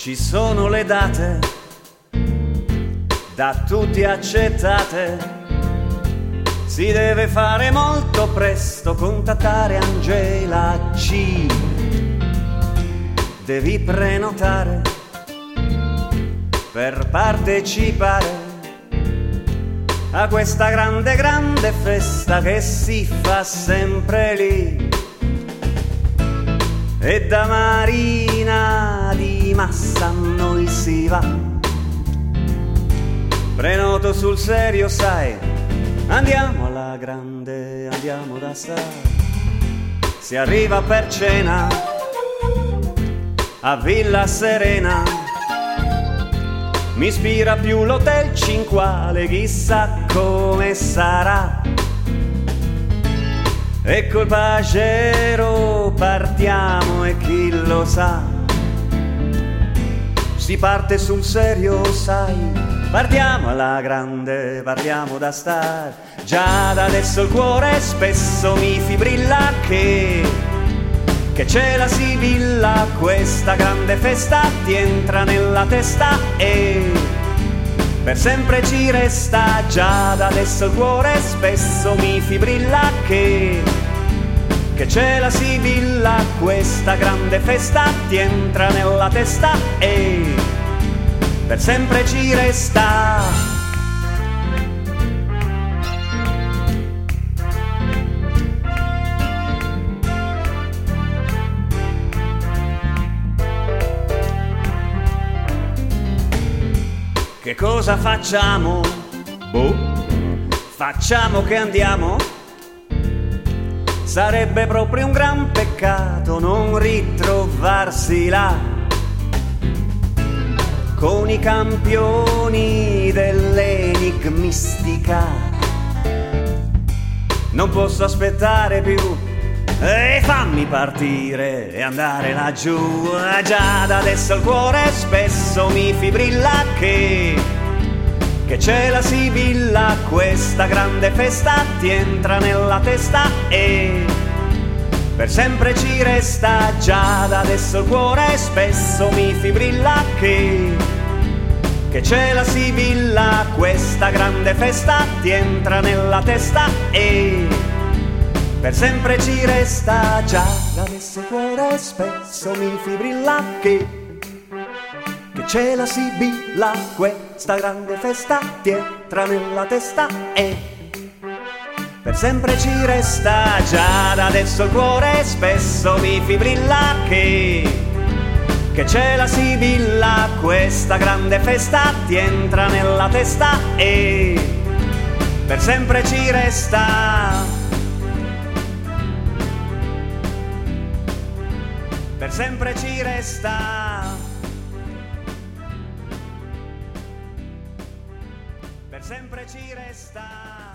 Ci sono le date da tutti accettate, si deve fare molto presto, contattare Angela C. Devi prenotare per partecipare a questa grande grande festa che si fa sempre lì. E da Marina di Massa a noi si va, prenoto sul serio sai, andiamo alla grande, andiamo da star. Si arriva per cena a Villa Serena, mi ispira più l'Hotel Cinquale, chissà come sarà. E col Pajero partiamo e chi lo sa, si parte sul serio sai, partiamo alla grande, partiamo da star. Già da adesso il cuore spesso mi fibrilla che c'è la Sibilla, questa grande festa ti entra nella testa e per sempre ci resta. Già da adesso il cuore spesso mi fibrilla che c'è la Sibilla, questa grande festa ti entra nella testa e per sempre ci resta. Che cosa facciamo? Boh, facciamo che andiamo? Sarebbe proprio un gran peccato non ritrovarsi là con i campioni dell'enigmistica. Non posso aspettare più e fammi partire e andare laggiù. Già da adesso il cuore spesso mi fibrilla che c'è la Sibilla, questa grande festa ti entra nella testa e per sempre ci resta. Già da adesso il cuore spesso mi fibrilla che c'è la Sibilla, questa grande festa ti entra nella testa e per sempre ci resta. Già da adesso il cuore spesso mi fibrilla che c'è la Sibilla, questa grande festa ti entra nella testa e per sempre ci resta. Già da adesso il cuore spesso mi fibrilla che c'è la Sibilla, questa grande festa ti entra nella testa e per sempre ci resta. Per sempre ci resta. Per sempre ci resta.